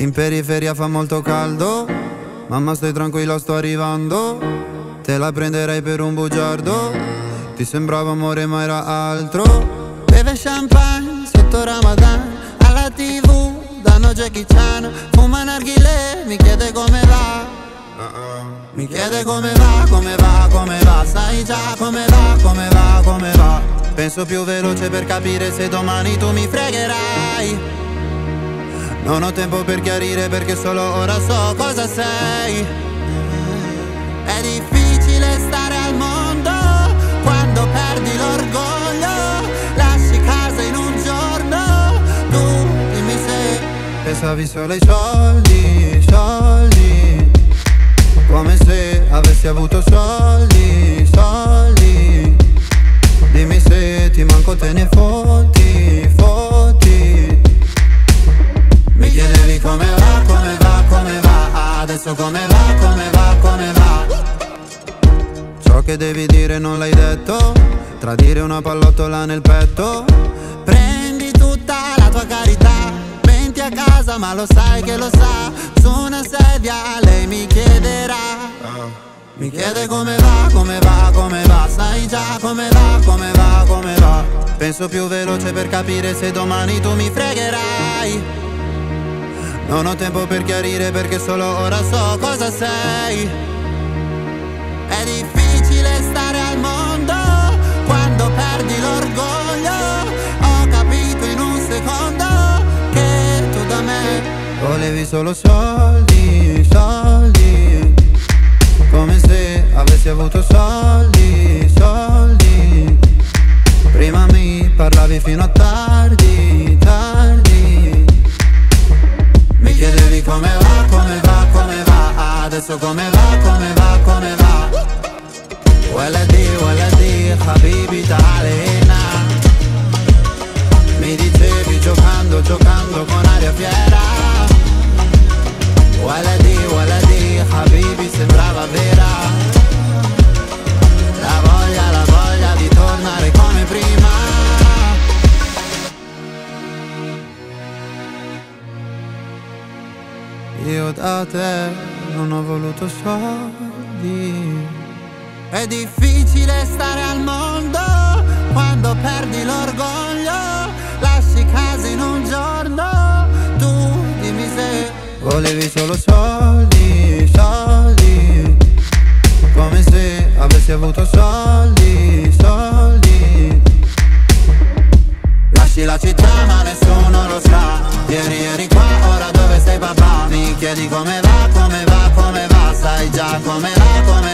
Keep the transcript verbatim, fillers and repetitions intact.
In periferia fa molto caldo, mamma stai tranquilla sto arrivando. Te la prenderei per un bugiardo, ti sembrava amore ma era altro. Beve champagne sotto Ramadan, alla tv danno Jackie Chan. Fuma narghilè, mi chiede come va, mi chiede come va, come va, come va. Sai già come va, come va, come va. Penso più veloce per capire se domani tu mi fregherai. Non ho tempo per chiarire perché solo ora so cosa sei. È difficile stare al mondo quando perdi l'orgoglio. Lasci casa in un giorno, tu dimmi se pensavi solo ai soldi, soldi. Come se avessi avuto soldi, soldi. Dimmi se ti manco te ne fotti, fotti. Mi chiedevi come va, come va, come va. Adesso come va, come va, come va. Ciò che devi dire non l'hai detto. Tradire una pallottola nel petto. Prendi tutta la tua carità, venti a casa ma lo sai che lo sa. Su una sedia lei mi chiederà. Mi chiede come va, come va, come va. Sai già come va, come va, come va. Penso più veloce per capire se domani tu mi fregherai. Non ho tempo per chiarire perché solo ora so cosa sei. È difficile stare al mondo quando perdi l'orgoglio. Ho capito in un secondo che tu da me volevi solo soldi, soldi. Come se avessi avuto soldi, soldi. Prima mi parlavi fino a tardi, tardi. Mi chiedevi come va, come va, come va. Adesso come va, come va, come va. Waladi, waladi, habibi ta'alina. Mi dicevi giocando, giocando con aria fiera. Waladi, waladi, habibi sembrava vera. La voglia, la voglia di tornare come prima. Io da te non ho voluto soldi. È difficile stare al mondo quando perdi l'orgoglio. Lasci casa in un giorno, tu dimmi se volevi solo soldi, soldi. Come se avessi avuto soldi, soldi. Lasci la città ma nessuno lo sa. Ieri eri qua, ora dove sei papà? Mi chiedi come va, come va, come va. Sai già come va, come